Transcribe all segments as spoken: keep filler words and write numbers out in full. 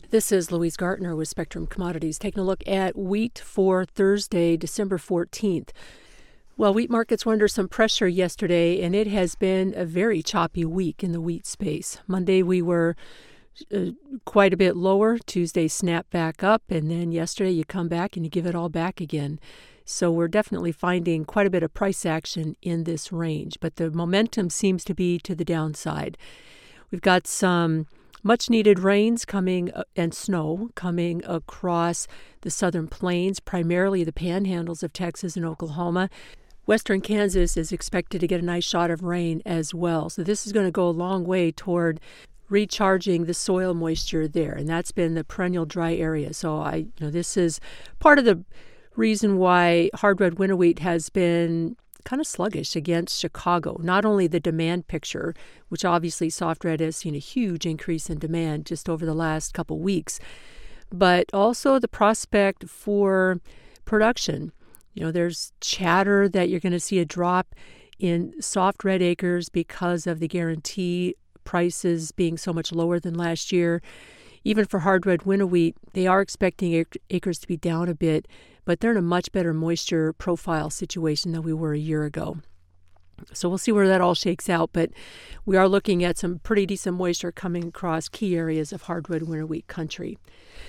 This is Louise Gartner with Spectrum Commodities, taking a look at wheat for Thursday, December fourteenth. Well, wheat markets were under some pressure yesterday, and it has been a very choppy week in the wheat space. Monday, we were uh, quite a bit lower. Tuesday, snapped back up, and then yesterday, you come back and you give it all back again. So we're definitely finding quite a bit of price action in this range, but the momentum seems to be to the downside. We've got some much-needed rains coming uh, and snow coming across the southern plains, primarily the panhandles of Texas and Oklahoma. Western Kansas is expected to get a nice shot of rain as well. So this is going to go a long way toward recharging the soil moisture there, and that's been the perennial dry area. So I, you know, this is part of the reason why hard red winter wheat has been kind of sluggish against Chicago. Not only the demand picture, which obviously soft red has seen a huge increase in demand just over the last couple weeks, but also the prospect for production. You know, there's chatter that you're going to see a drop in soft red acres because of the guarantee prices being so much lower than last year. Even for hard red winter wheat, they are expecting ac- acres to be down a bit, but they're in a much better moisture profile situation than we were a year ago. So we'll see where that all shakes out, but we are looking at some pretty decent moisture coming across key areas of hard red winter wheat country.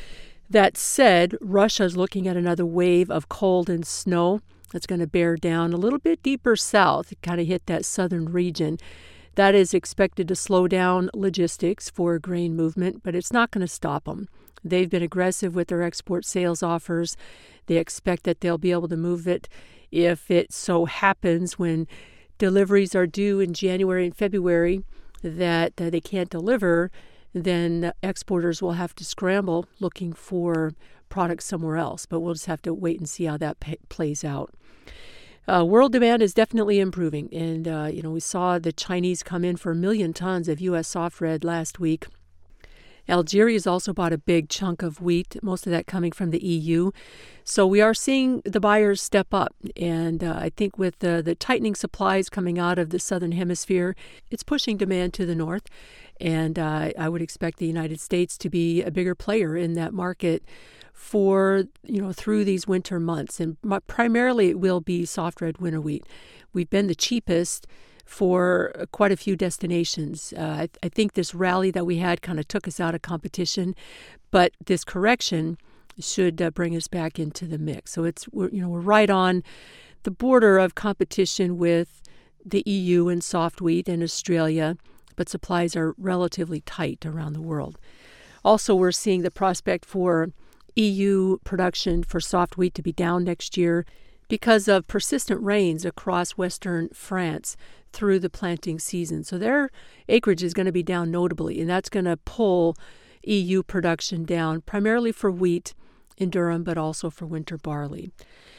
That said, Russia's looking at another wave of cold and snow that's going to bear down a little bit deeper south, kind of hit that southern region. That is expected to slow down logistics for grain movement, but it's not going to stop them. They've been aggressive with their export sales offers. They expect that they'll be able to move it if it so happens when deliveries are due in January and February that uh, they can't deliver, then exporters will have to scramble looking for products somewhere else. But we'll just have to wait and see how that p- plays out. Uh, world demand is definitely improving, and uh, you know we saw the Chinese come in for a million tons of U S soft red last week. Algeria's also bought a big chunk of wheat, most of that coming from the E U. So we are seeing the buyers step up, and uh, I think with the, the tightening supplies coming out of the southern hemisphere, it's pushing demand to the north, and uh, I would expect the United States to be a bigger player in that market for, you know, through these winter months. And primarily it will be soft red winter wheat. We've been the cheapest for quite a few destinations. Uh, I, I think this rally that we had kind of took us out of competition, but this correction should uh, bring us back into the mix. So it's we're, you know we're right on the border of competition with the E U and soft wheat and Australia, but supplies are relatively tight around the world. Also, we're seeing the prospect for E U production for soft wheat to be down next year because of persistent rains across western France through the planting season. So their acreage is going to be down notably, and that's going to pull E U production down, primarily for wheat in durum, but also for winter barley.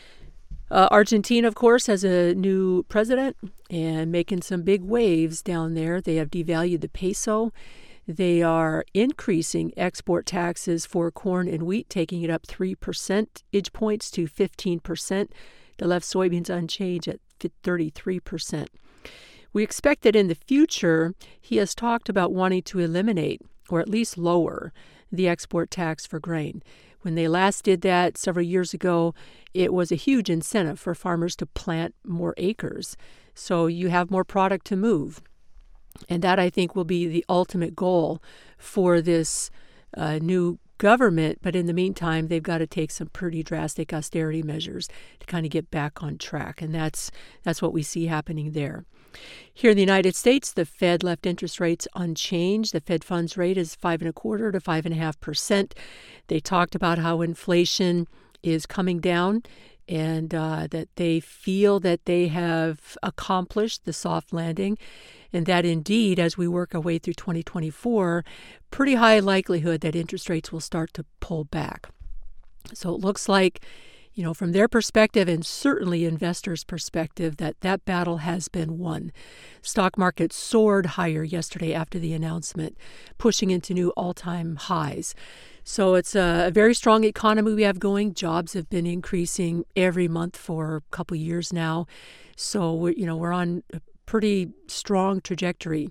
Uh, Argentina, of course, has a new president and making some big waves down there. They have devalued the peso. They are increasing export taxes for corn and wheat, taking it up three percentage points to fifteen percent. They left soybeans unchanged at thirty-three percent. We expect that in the future, he has talked about wanting to eliminate, or at least lower, the export tax for grain. When they last did that several years ago, it was a huge incentive for farmers to plant more acres. So you have more product to move. And that, I think, will be the ultimate goal for this uh, new government. But in the meantime, they've got to take some pretty drastic austerity measures to kind of get back on track. And that's that's what we see happening there. Here in the United States, the Fed left interest rates unchanged. The Fed funds rate is five and a quarter to five and a half percent. They talked about how inflation is coming down and uh, that they feel that they have accomplished the soft landing, and that indeed, as we work our way through twenty twenty-four, pretty high likelihood that interest rates will start to pull back. So it looks like, you know, from their perspective and certainly investors' perspective, that that battle has been won. Stock market soared higher yesterday after the announcement, pushing into new all-time highs. So it's a very strong economy we have going. Jobs have been increasing every month for a couple years now. So we're, you know, we're on a pretty strong trajectory.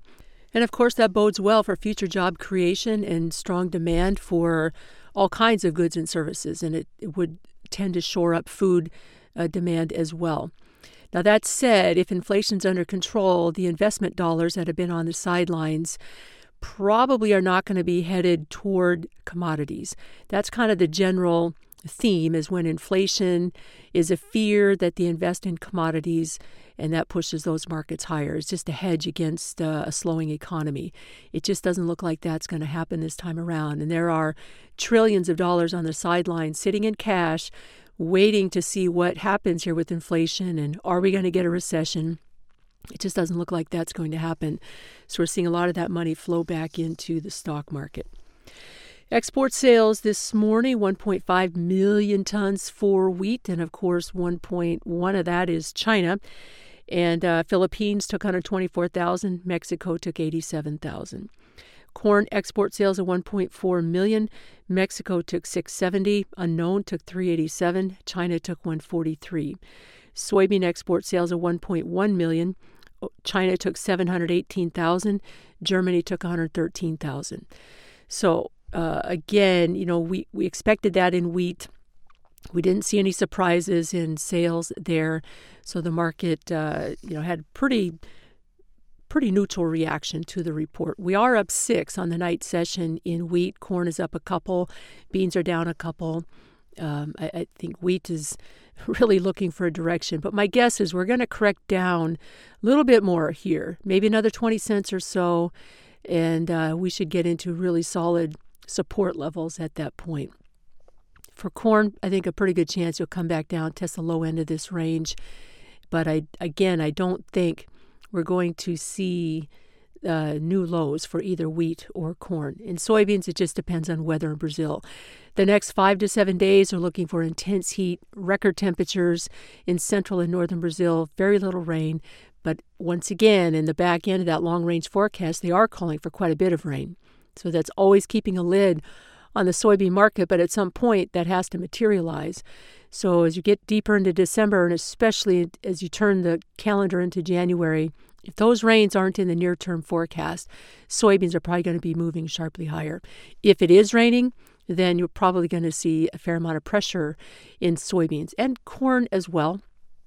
And of course, that bodes well for future job creation and strong demand for all kinds of goods and services, and it, it would tend to shore up food uh, demand as well. Now, that said, if inflation's under control, the investment dollars that have been on the sidelines probably are not going to be headed toward commodities. That's kind of the general theme, is when inflation is a fear that they invest in commodities, and that pushes those markets higher. It's just a hedge against uh, a slowing economy. It just doesn't look like that's going to happen this time around. And there are trillions of dollars on the sidelines sitting in cash, waiting to see what happens here with inflation, and are we going to get a recession? It just doesn't look like that's going to happen. So we're seeing a lot of that money flow back into the stock market. Export sales this morning, one point five million tons for wheat, and of course one point one of that is China. And uh, Philippines took one hundred twenty-four thousand, Mexico took eighty-seven thousand. Corn export sales of one point four million, Mexico took six hundred seventy, unknown took three hundred eighty-seven, China took one hundred forty-three. Soybean export sales of one point one million, China took seven hundred eighteen thousand, Germany took one hundred thirteen thousand. So uh, again, you know, we, we expected that in wheat. We didn't see any surprises in sales there. So the market, uh, you know, had pretty pretty neutral reaction to the report. We are up six on the night session in wheat. Corn is up a couple. Beans are down a couple. Um, I, I think wheat is really looking for a direction. But my guess is we're going to correct down a little bit more here, maybe another twenty cents or so, and uh, we should get into really solid support levels at that point. For corn, I think a pretty good chance you'll come back down, test the low end of this range. But I again, I don't think we're going to see uh, new lows for either wheat or corn. In soybeans, it just depends on weather in Brazil. The next five to seven days are looking for intense heat, record temperatures in central and northern Brazil, very little rain. But once again, in the back end of that long-range forecast, they are calling for quite a bit of rain. So that's always keeping a lid on the soybean market, but at some point that has to materialize. So as you get deeper into December, and especially as you turn the calendar into January, if those rains aren't in the near-term forecast, soybeans are probably going to be moving sharply higher. If it is raining, then you're probably going to see a fair amount of pressure in soybeans and corn as well.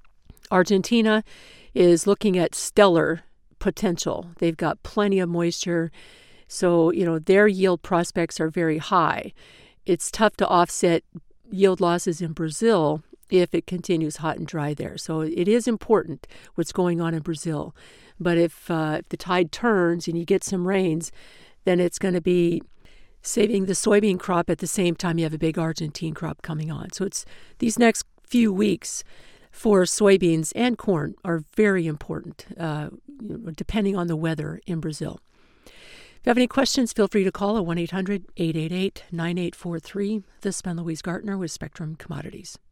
Argentina is looking at stellar potential. They've got plenty of moisture. So, you know, their yield prospects are very high. It's tough to offset yield losses in Brazil if it continues hot and dry there. So it is important what's going on in Brazil. But if, uh, if the tide turns and you get some rains, then it's going to be saving the soybean crop at the same time you have a big Argentine crop coming on. So it's these next few weeks for soybeans and corn are very important, uh, you know, depending on the weather in Brazil. If you have any questions, feel free to call at one eight hundred, eight eight eight, nine eight four three. This has been Louise Gartner with Spectrum Commodities.